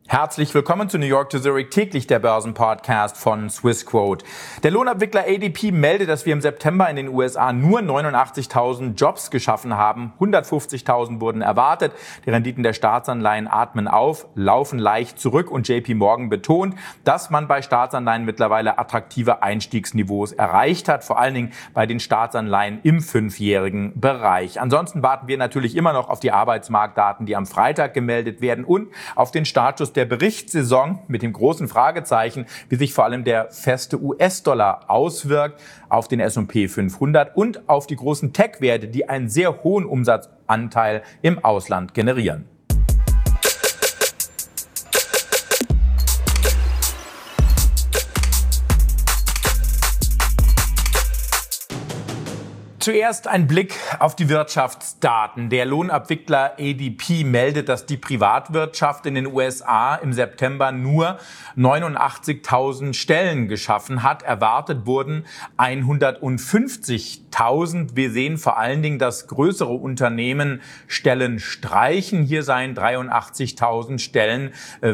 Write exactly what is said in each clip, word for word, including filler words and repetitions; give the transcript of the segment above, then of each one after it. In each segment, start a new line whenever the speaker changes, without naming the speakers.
Herzlich willkommen zu New York to Zurich, täglich der Börsenpodcast von Swissquote. Der Lohnabwickler A D P meldet, dass wir im September in den U S A nur neunundachtzigtausend Jobs geschaffen haben. hundertfünfzigtausend wurden erwartet. Die Renditen der Staatsanleihen atmen auf, laufen leicht zurück und J P Morgan betont, dass man bei Staatsanleihen mittlerweile attraktive Einstiegsniveaus erreicht hat, vor allen Dingen bei den Staatsanleihen im fünfjährigen Bereich. Ansonsten warten wir natürlich immer noch auf die Arbeitsmarktdaten, die am Freitag gemeldet werden und auf den Startschuss der der Berichtssaison mit dem großen Fragezeichen, wie sich vor allem der feste U S-Dollar auswirkt auf den S und P fünfhundert und auf die großen Tech-Werte, die einen sehr hohen Umsatzanteil im Ausland generieren. Zuerst ein Blick auf die Wirtschaftsdaten. Der Lohnabwickler A D P meldet, dass die Privatwirtschaft in den U S A im September nur neunundachtzigtausend Stellen geschaffen hat. Erwartet wurden hundertfünfzigtausend. Wir sehen vor allen Dingen, dass größere Unternehmen Stellen streichen. Hier seien dreiundachtzigtausend Stellen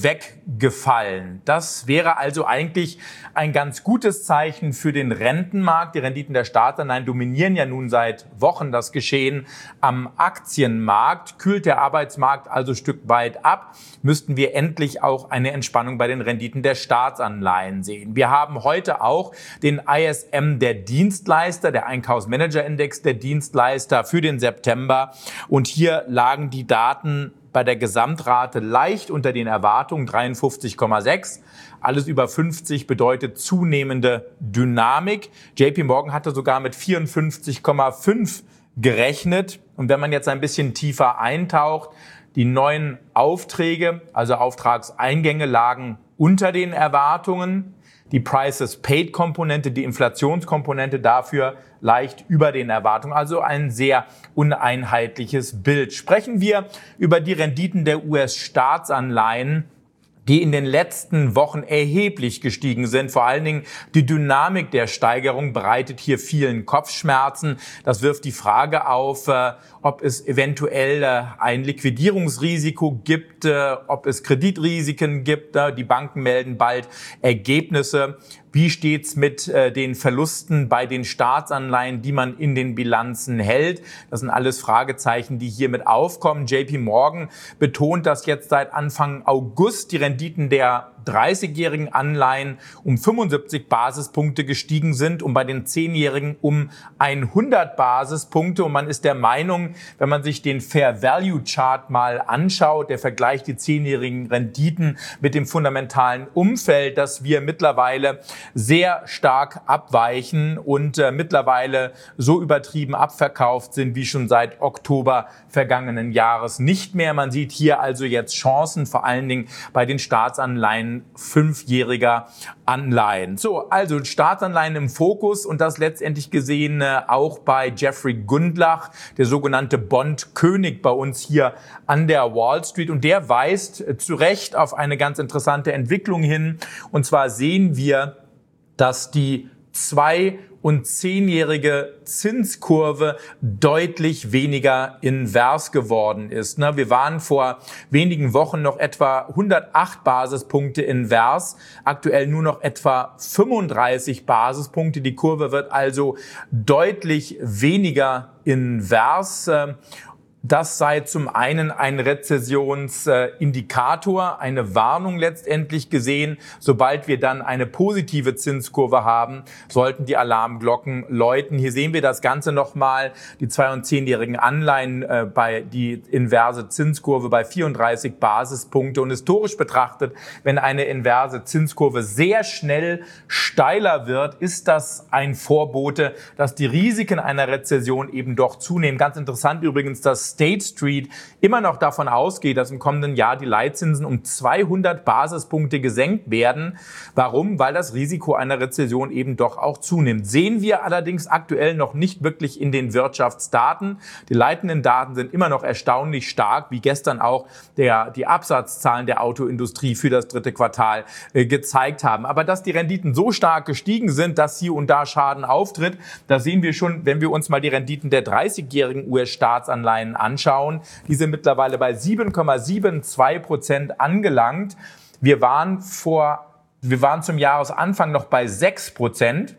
weggefallen. Das wäre also eigentlich ein ganz gutes Zeichen für den Rentenmarkt. Die Renditen der Staatsanleihen dominieren ja nun seit Wochen das Geschehen am Aktienmarkt. Kühlt der Arbeitsmarkt also ein Stück weit ab, müssten wir endlich auch eine Entspannung bei den Renditen der Staatsanleihen sehen. Wir haben heute auch den I S M der Dienstleister, der Einkaufsmanager-Index der Dienstleister für den September. Und hier lagen die Daten bei der Gesamtrate leicht unter den Erwartungen, dreiundfünfzig Komma sechs. Alles über fünfzig bedeutet zunehmende Dynamik. J P Morgan hatte sogar mit vierundfünfzig Komma fünf gerechnet. Und wenn man jetzt ein bisschen tiefer eintaucht, die neuen Aufträge, also Auftragseingänge, lagen unter den Erwartungen. Die Prices-Paid-Komponente, die Inflationskomponente dafür leicht über den Erwartungen. Also ein sehr uneinheitliches Bild. Sprechen wir über die Renditen der U S-Staatsanleihen, die in den letzten Wochen erheblich gestiegen sind. Vor allen Dingen die Dynamik der Steigerung bereitet hier vielen Kopfschmerzen. Das wirft die Frage auf, ob es eventuell ein Liquidierungsrisiko gibt, ob es Kreditrisiken gibt. Die Banken melden bald Ergebnisse. Wie steht's mit äh, den Verlusten bei den Staatsanleihen, die man in den Bilanzen hält? Das sind alles Fragezeichen, die hier mit aufkommen. J P Morgan betont, dass jetzt seit Anfang August die Renditen der dreißigjährigen Anleihen um fünfundsiebzig Basispunkte gestiegen sind und bei den zehnjährigen um hundert Basispunkte. Und man ist der Meinung, wenn man sich den Fair Value Chart mal anschaut, der vergleicht die zehnjährigen Renditen mit dem fundamentalen Umfeld, dass wir mittlerweile sehr stark abweichen und äh, mittlerweile so übertrieben abverkauft sind wie schon seit Oktober vergangenen Jahres nicht mehr. Man sieht hier also jetzt Chancen, vor allen Dingen bei den Staatsanleihen fünfjähriger Anleihen. So, also Staatsanleihen im Fokus und das letztendlich gesehen äh, auch bei Jeffrey Gundlach, der sogenannte Bond-König bei uns hier an der Wall Street. Und der weist äh, zu Recht auf eine ganz interessante Entwicklung hin. Und zwar sehen wir, dass die zwei- und zehnjährige Zinskurve deutlich weniger invers geworden ist. Wir waren vor wenigen Wochen noch etwa hundertacht Basispunkte invers, aktuell nur noch etwa fünfunddreißig Basispunkte. Die Kurve wird also deutlich weniger invers. Das sei zum einen ein Rezessionsindikator, eine Warnung letztendlich gesehen. Sobald wir dann eine positive Zinskurve haben, sollten die Alarmglocken läuten. Hier sehen wir das Ganze nochmal, die zwei- und zehnjährigen Anleihen äh, bei die inverse Zinskurve bei vierunddreißig Basispunkte. Und historisch betrachtet, wenn eine inverse Zinskurve sehr schnell steiler wird, ist das ein Vorbote, dass die Risiken einer Rezession eben doch zunehmen. Ganz interessant übrigens, dass State Street immer noch davon ausgeht, dass im kommenden Jahr die Leitzinsen um zweihundert Basispunkte gesenkt werden. Warum? Weil das Risiko einer Rezession eben doch auch zunimmt. Sehen wir allerdings aktuell noch nicht wirklich in den Wirtschaftsdaten. Die leitenden Daten sind immer noch erstaunlich stark, wie gestern auch der, die Absatzzahlen der Autoindustrie für das dritte Quartal äh, gezeigt haben. Aber dass die Renditen so stark gestiegen sind, dass hier und da Schaden auftritt, das sehen wir schon, wenn wir uns mal die Renditen der dreißigjährigen U S-Staatsanleihen anschauen, die sind mittlerweile bei sieben Komma zweiundsiebzig Prozent angelangt. Wir waren vor, wir waren zum Jahresanfang noch bei sechs Prozent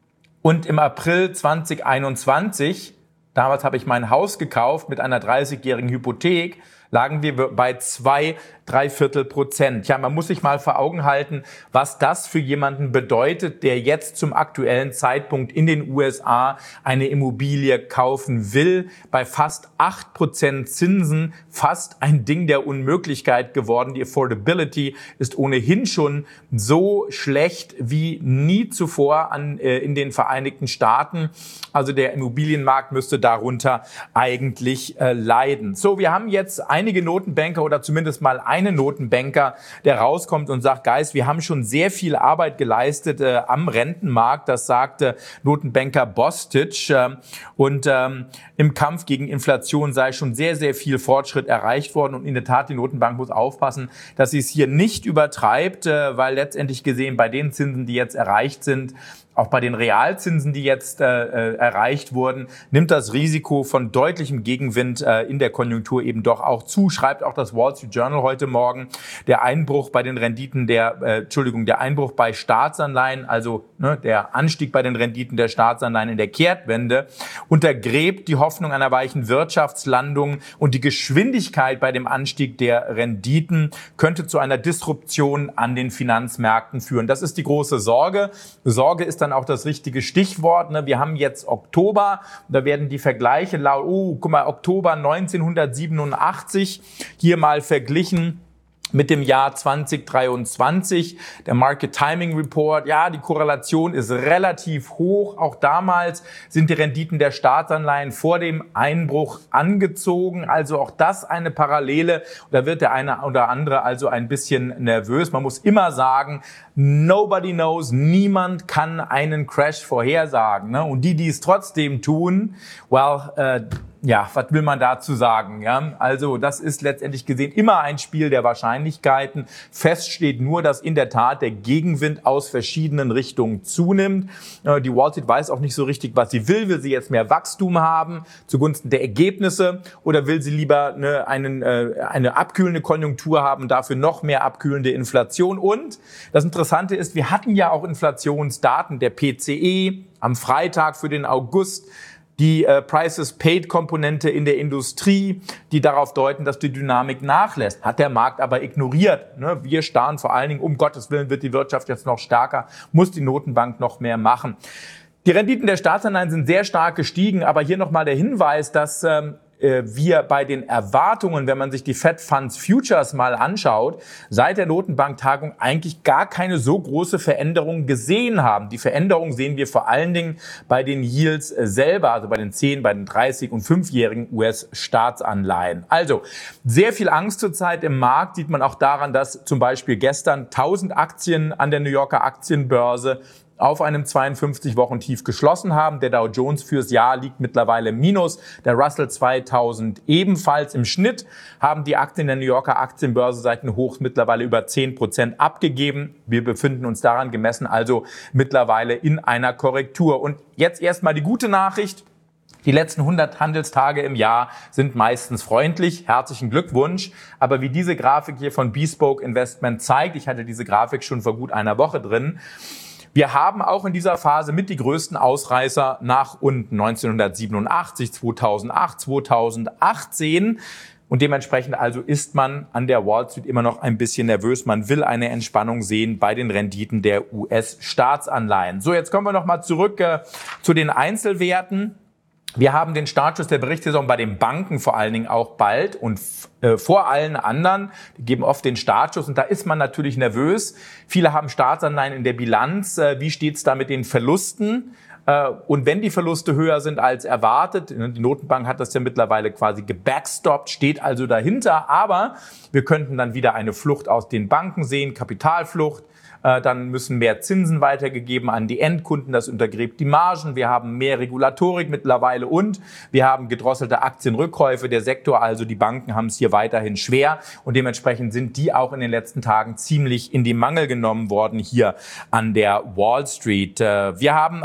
und im April zwanzig einundzwanzig, damals habe ich mein Haus gekauft mit einer dreißigjährigen Hypothek, lagen wir bei zwei, drei Viertel Prozent. Ja, man muss sich mal vor Augen halten, was das für jemanden bedeutet, der jetzt zum aktuellen Zeitpunkt in den U S A eine Immobilie kaufen will. Bei fast acht Prozent Zinsen, fast ein Ding der Unmöglichkeit geworden. Die Affordability ist ohnehin schon so schlecht wie nie zuvor an, äh, in den Vereinigten Staaten. Also der Immobilienmarkt müsste darunter eigentlich äh, leiden. So, wir haben jetzt einige Notenbanker oder zumindest mal einen Notenbanker, der rauskommt und sagt, Guys, wir haben schon sehr viel Arbeit geleistet äh, am Rentenmarkt. Das sagte Notenbanker Bostic. Äh, und ähm, im Kampf gegen Inflation sei schon sehr, sehr viel Fortschritt erreicht worden. Und in der Tat, die Notenbank muss aufpassen, dass sie es hier nicht übertreibt, äh, weil letztendlich gesehen bei den Zinsen, die jetzt erreicht sind, auch bei den Realzinsen, die jetzt äh, erreicht wurden, nimmt das Risiko von deutlichem Gegenwind äh, in der Konjunktur eben doch auch zu. Schreibt auch das Wall Street Journal heute Morgen, der Einbruch bei den Renditen der, äh, Entschuldigung, der Einbruch bei Staatsanleihen, also ne, der Anstieg bei den Renditen der Staatsanleihen in der Kehrtwende, untergräbt die Hoffnung einer weichen Wirtschaftslandung und die Geschwindigkeit bei dem Anstieg der Renditen könnte zu einer Disruption an den Finanzmärkten führen. Das ist die große Sorge. Sorge ist dann auch das richtige Stichwort. Wir haben jetzt Oktober, da werden die Vergleiche laut, oh, guck mal, Oktober neunzehnhundertsiebenundachtzig hier mal verglichen mit dem Jahr zwanzig dreiundzwanzig, der Market Timing Report. Ja, die Korrelation ist relativ hoch. Auch damals sind die Renditen der Staatsanleihen vor dem Einbruch angezogen. Also auch das eine Parallele. Da wird der eine oder andere also ein bisschen nervös. Man muss immer sagen, nobody knows, niemand kann einen Crash vorhersagen. Ne? Und die, die es trotzdem tun, well, äh, ja, was will man dazu sagen? Ja, also das ist letztendlich gesehen immer ein Spiel der Wahrscheinlichkeiten. Fest steht nur, dass in der Tat der Gegenwind aus verschiedenen Richtungen zunimmt. Die Wall Street weiß auch nicht so richtig, was sie will. Will sie jetzt mehr Wachstum haben zugunsten der Ergebnisse oder will sie lieber eine, einen, eine abkühlende Konjunktur haben, dafür noch mehr abkühlende Inflation? Und das Interessante ist, wir hatten ja auch Inflationsdaten, der P C E am Freitag für den August. Die äh, Prices-Paid-Komponente in der Industrie, die darauf deuten, dass die Dynamik nachlässt, hat der Markt aber ignoriert. Ne? Wir starren vor allen Dingen, um Gottes Willen wird die Wirtschaft jetzt noch stärker, muss die Notenbank noch mehr machen. Die Renditen der Staatsanleihen sind sehr stark gestiegen, aber hier nochmal der Hinweis, dass ähm, wir bei den Erwartungen, wenn man sich die Fed Funds Futures mal anschaut, seit der Notenbanktagung eigentlich gar keine so große Veränderung gesehen haben. Die Veränderung sehen wir vor allen Dingen bei den Yields selber, also bei den zehn, bei den dreißig und fünfjährigen U S-Staatsanleihen. Also sehr viel Angst zurzeit im Markt sieht man auch daran, dass zum Beispiel gestern tausend Aktien an der New Yorker Aktienbörse auf einem zweiundfünfzig-Wochen-Tief geschlossen haben. Der Dow Jones fürs Jahr liegt mittlerweile im Minus. Der Russell zweitausend ebenfalls. Im Schnitt haben die Aktien der New Yorker Aktienbörse seit den Hochs mittlerweile über zehn Prozent abgegeben. Wir befinden uns daran gemessen also mittlerweile in einer Korrektur. Und jetzt erstmal die gute Nachricht. Die letzten hundert Handelstage im Jahr sind meistens freundlich. Herzlichen Glückwunsch. Aber wie diese Grafik hier von Bespoke Investment zeigt, ich hatte diese Grafik schon vor gut einer Woche drin, wir haben auch in dieser Phase mit die größten Ausreißer nach unten neunzehnhundertsiebenundachtzig, zweitausendacht, zweitausendachtzehn. Und dementsprechend also ist man an der Wall Street immer noch ein bisschen nervös. Man will eine Entspannung sehen bei den Renditen der U S-Staatsanleihen. So, jetzt kommen wir nochmal zurück äh, zu den Einzelwerten. Wir haben den Startschuss der Berichtssaison bei den Banken vor allen Dingen auch bald und äh, vor allen anderen. Die geben oft den Startschuss und da ist man natürlich nervös. Viele haben Staatsanleihen in der Bilanz. Äh, wie steht's da mit den Verlusten? Äh, und wenn die Verluste höher sind als erwartet, die Notenbank hat das ja mittlerweile quasi gebackstoppt, steht also dahinter. Aber wir könnten dann wieder eine Flucht aus den Banken sehen, Kapitalflucht. Dann müssen mehr Zinsen weitergegeben an die Endkunden. Das untergräbt die Margen. Wir haben mehr Regulatorik mittlerweile und wir haben gedrosselte Aktienrückkäufe. Der Sektor, also die Banken, haben es hier weiterhin schwer. Und dementsprechend sind die auch in den letzten Tagen ziemlich in die Mangel genommen worden hier an der Wall Street. Wir haben ansonsten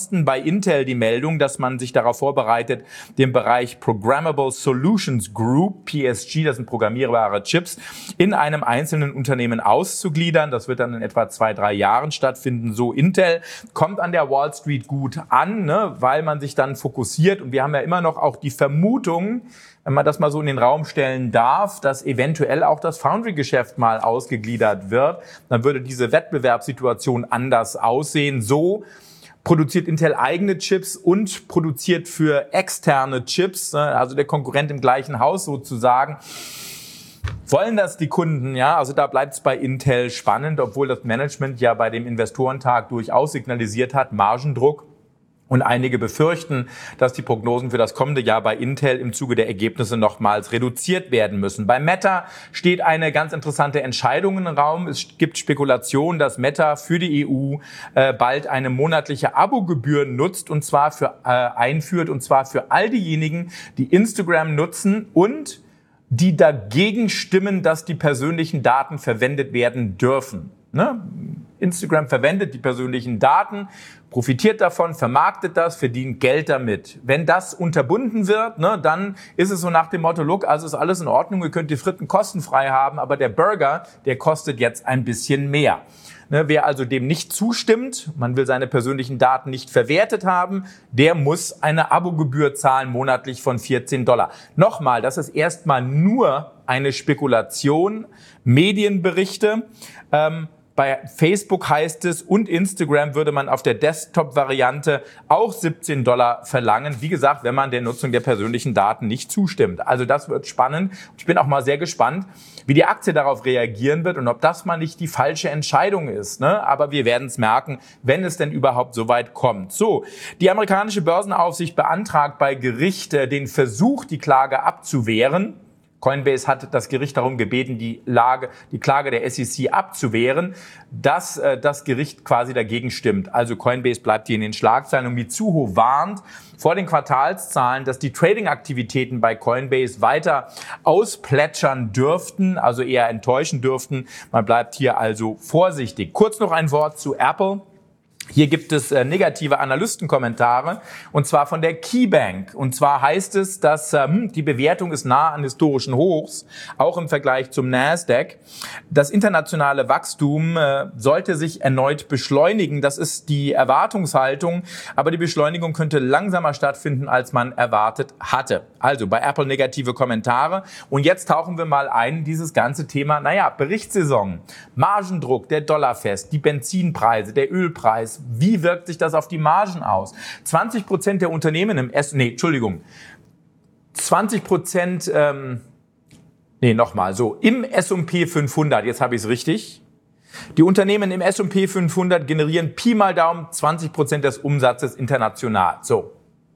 Ansonsten bei Intel die Meldung, dass man sich darauf vorbereitet, den Bereich Programmable Solutions Group, P S G, das sind programmierbare Chips, in einem einzelnen Unternehmen auszugliedern. Das wird dann in etwa zwei, drei Jahren stattfinden. So Intel kommt an der Wall Street gut an, ne, weil man sich dann fokussiert. Und wir haben ja immer noch auch die Vermutung, wenn man das mal so in den Raum stellen darf, dass eventuell auch das Foundry-Geschäft mal ausgegliedert wird. Dann würde diese Wettbewerbssituation anders aussehen. So produziert Intel eigene Chips und produziert für externe Chips, also der Konkurrent im gleichen Haus sozusagen. Wollen das die Kunden? Ja, also da bleibt es bei Intel spannend, obwohl das Management ja bei dem Investorentag durchaus signalisiert hat, Margendruck. Und einige befürchten, dass die Prognosen für das kommende Jahr bei Intel im Zuge der Ergebnisse nochmals reduziert werden müssen. Bei Meta steht eine ganz interessante Entscheidung im Raum. Es gibt Spekulationen, dass Meta für die E U äh, bald eine monatliche Abogebühr nutzt und zwar für äh, einführt und zwar für all diejenigen, die Instagram nutzen und die dagegen stimmen, dass die persönlichen Daten verwendet werden dürfen. Ne? Instagram verwendet die persönlichen Daten, profitiert davon, vermarktet das, verdient Geld damit. Wenn das unterbunden wird, ne, dann ist es so nach dem Motto, look, also ist alles in Ordnung, ihr könnt die Fritten kostenfrei haben, aber der Burger, der kostet jetzt ein bisschen mehr. Ne, wer also dem nicht zustimmt, man will seine persönlichen Daten nicht verwertet haben, der muss eine Abogebühr zahlen, monatlich von vierzehn Dollar. Nochmal, das ist erstmal nur eine Spekulation, Medienberichte. Ähm, Bei Facebook heißt es, und Instagram würde man auf der Desktop-Variante auch siebzehn Dollar verlangen. Wie gesagt, wenn man der Nutzung der persönlichen Daten nicht zustimmt. Also das wird spannend. Ich bin auch mal sehr gespannt, wie die Aktie darauf reagieren wird und ob das mal nicht die falsche Entscheidung ist. Ne? Aber wir werden es merken, wenn es denn überhaupt so weit kommt. So, die amerikanische Börsenaufsicht beantragt bei Gericht den Versuch, die Klage abzuwehren. Coinbase hat das Gericht darum gebeten, die, Lage, die Klage der S E C abzuwehren, dass äh, das Gericht quasi dagegen stimmt. Also Coinbase bleibt hier in den Schlagzeilen und Mizuho warnt vor den Quartalszahlen, dass die Trading-Aktivitäten bei Coinbase weiter ausplätschern dürften, also eher enttäuschen dürften. Man bleibt hier also vorsichtig. Kurz noch ein Wort zu Apple. Hier gibt es äh, negative Analystenkommentare, und zwar von der KeyBank. Und zwar heißt es, dass ähm, die Bewertung ist nah an historischen Hochs, auch im Vergleich zum Nasdaq. Das internationale Wachstum äh, sollte sich erneut beschleunigen. Das ist die Erwartungshaltung, aber die Beschleunigung könnte langsamer stattfinden, als man erwartet hatte. Also bei Apple negative Kommentare. Und jetzt tauchen wir mal ein in dieses ganze Thema, naja, Berichtssaison, Margendruck, der Dollar fest, die Benzinpreise, der Ölpreis. Wie wirkt sich das auf die Margen aus? zwanzig Prozent der Unternehmen im S, nee, Entschuldigung, zwanzig Prozent, ähm, nee, nochmal, so, im S und P fünfhundert, jetzt habe ich es richtig. Die Unternehmen im S und P fünfhundert generieren Pi mal Daumen zwanzig Prozent des Umsatzes international. So.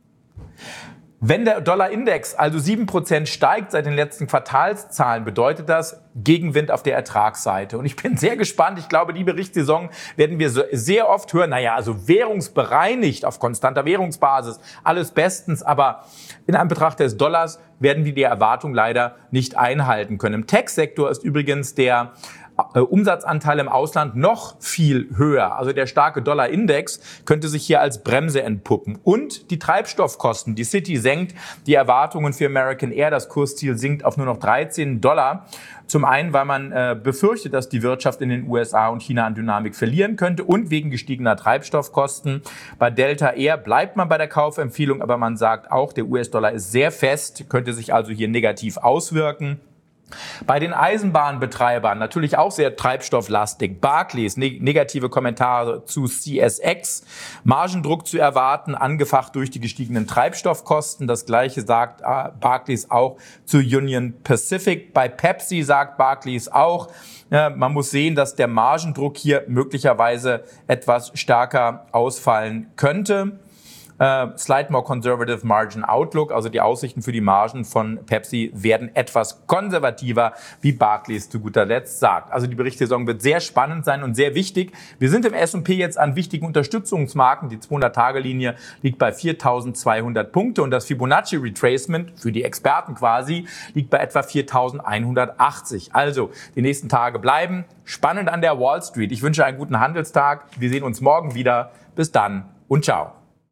Wenn der Dollarindex also sieben Prozent steigt seit den letzten Quartalszahlen, bedeutet das Gegenwind auf der Ertragsseite. Und ich bin sehr gespannt. Ich glaube, die Berichtssaison werden wir sehr oft hören. Naja, also währungsbereinigt auf konstanter Währungsbasis, alles bestens. Aber in Anbetracht des Dollars werden wir die Erwartung leider nicht einhalten können. Im Tech-Sektor ist übrigens der Umsatzanteil im Ausland noch viel höher. Also der starke Dollarindex könnte sich hier als Bremse entpuppen. Und die Treibstoffkosten. Die Citi senkt die Erwartungen für American Air. Das Kursziel sinkt auf nur noch dreizehn Dollar. Zum einen, weil man äh, befürchtet, dass die Wirtschaft in den U S A und China an Dynamik verlieren könnte und wegen gestiegener Treibstoffkosten. Bei Delta Air bleibt man bei der Kaufempfehlung, aber man sagt auch, der U S-Dollar ist sehr fest, könnte sich also hier negativ auswirken. Bei den Eisenbahnbetreibern natürlich auch sehr treibstofflastig. Barclays, ne- negative Kommentare zu C S X. Margendruck zu erwarten, angefacht durch die gestiegenen Treibstoffkosten. Das Gleiche sagt äh, Barclays auch zu Union Pacific. Bei Pepsi sagt Barclays auch, äh, man muss sehen, dass der Margendruck hier möglicherweise etwas stärker ausfallen könnte. Uh, slight more conservative margin outlook, also die Aussichten für die Margen von Pepsi werden etwas konservativer, wie Barclays zu guter Letzt sagt. Also die Berichtssaison wird sehr spannend sein und sehr wichtig. Wir sind im S und P jetzt an wichtigen Unterstützungsmarken. Die zweihundert-Tage-Linie liegt bei viertausendzweihundert Punkte und das Fibonacci Retracement, für die Experten quasi, liegt bei etwa viertausendeinhundertachtzig. Also die nächsten Tage bleiben spannend an der Wall Street. Ich wünsche einen guten Handelstag. Wir sehen uns morgen wieder. Bis dann und ciao.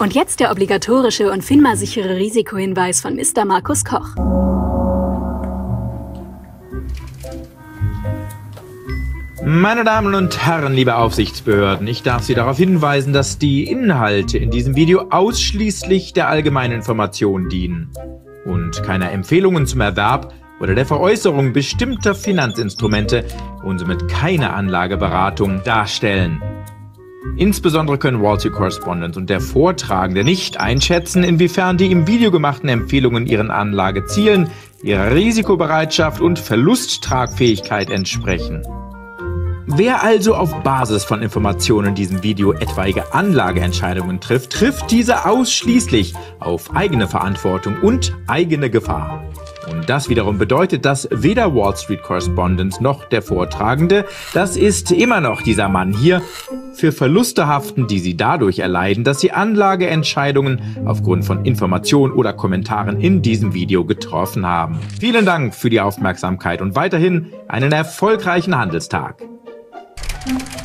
Und jetzt der obligatorische und FINMA-sichere Risikohinweis von Mister Markus Koch.
Meine Damen und Herren, liebe Aufsichtsbehörden, ich darf Sie darauf hinweisen, dass die Inhalte in diesem Video ausschließlich der allgemeinen Information dienen und keine Empfehlungen zum Erwerb oder der Veräußerung bestimmter Finanzinstrumente und somit keine Anlageberatung darstellen. Insbesondere können Wall Street Correspondent und der Vortragende nicht einschätzen, inwiefern die im Video gemachten Empfehlungen ihren Anlagezielen, ihrer Risikobereitschaft und Verlusttragfähigkeit entsprechen. Wer also auf Basis von Informationen in diesem Video etwaige Anlageentscheidungen trifft, trifft diese ausschließlich auf eigene Verantwortung und eigene Gefahr. Und das wiederum bedeutet, dass weder Wall Street Correspondent noch der Vortragende, das ist immer noch dieser Mann hier, für Verluste haften, die sie dadurch erleiden, dass sie Anlageentscheidungen aufgrund von Informationen oder Kommentaren in diesem Video getroffen haben. Vielen Dank für die Aufmerksamkeit und weiterhin einen erfolgreichen Handelstag.
Thank you.